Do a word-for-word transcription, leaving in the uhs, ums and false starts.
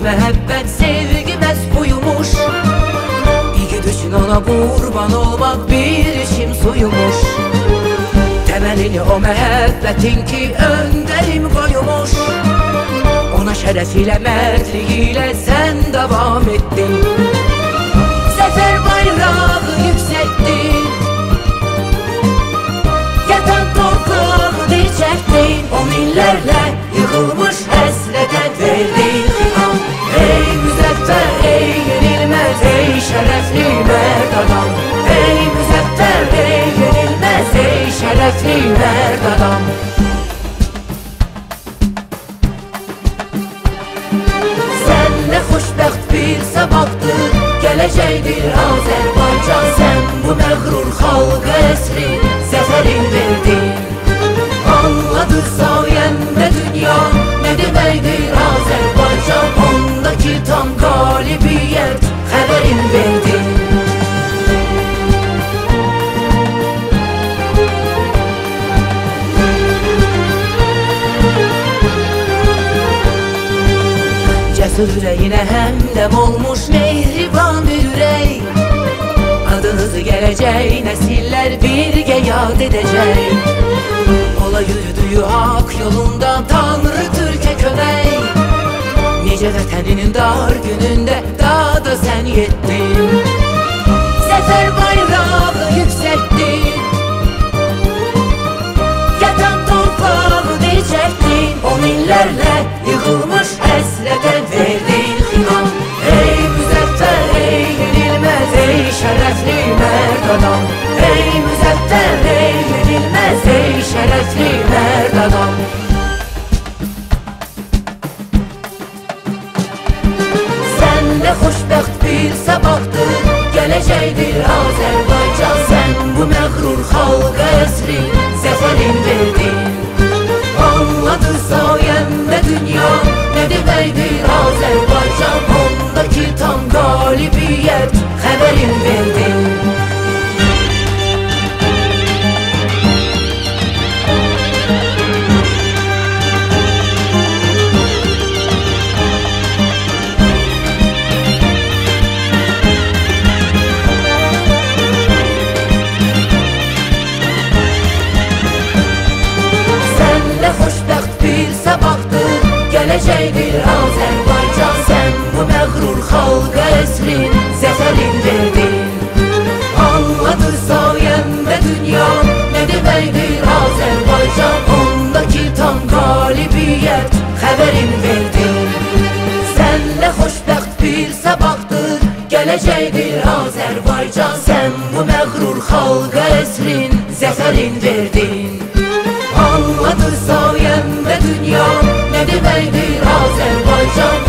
Məhəbbət sevgiməz buyumuş. İgid üçün ona qurban olmaq bir içim suyumuş. Təməlini o məhəbbətin ki öndərim qoyumuş. Ona şərəf ilə, mərdlik ilə sən davam etdin. Zəfər bayrağı yüksəltdin. Yatan torpağı dirçəltdin. On illərlə yıxılmış həsrətə verdin xitam. Ey müzəffər, ey yenilməz, ey şərəfli mərd adam. Ey müzəffər, ey yenilməz, ey şərəfli mərd adam. Sən nə xoşbəxt bir sabahdır, gələcəkdir Azərbaycan. Sən bu məğrur xalqa əsri zəfərin verdin. Anladı sayəndə dünya nə deməkdir Azərbaycan. Ondakı tam qalibiyyət xəbərin verdin. Cəsur ürəyinə həmdəm olmuş mehriban bir ürək. Adınızı gələcək nəsillər birgə yad edəcək. Ola yürüdüyü hak yolunda Tanrı Türk'e kömək. Necə vətəninin dar günündə daha da sən yetdin. Zəfər bayrağı yüksəltdin. Yatan torpağı dirçəltdin. On illərlə yıxılmış həsrətə verdin xitam. Ey müzəffər, ey yenilməz, ey şərəfli mərd adam. Ey müzəffər, ey yenilməz, ey şərəfli mərd adam. Sən nə xoşbəxt bir sabahdır, gələcəkdir Azərbaycan. Sən bu məğrur xalqa əsri zəfərin verdin. Anladı sayəndə dünya nə deməkdir Azərbaycan. Ondakı tam qalibiyyət xəbərin verdin. Gələcəkdir Azərbaycan. Sən bu məğrur xalqa əsrin zəfərin verdin. Anladı sayəndə dünya nə deməkdir Azərbaycan. Ondakı tam qalibiyyət xəbərin verdin. Sən nə xoşbəxt bir sabahdır, gələcəkdir Azərbaycan. Sən bu məğrur xalqa əsrin zəfərin verdin. Anladı sayəndə dünya nə deməkdir Azərbaycan.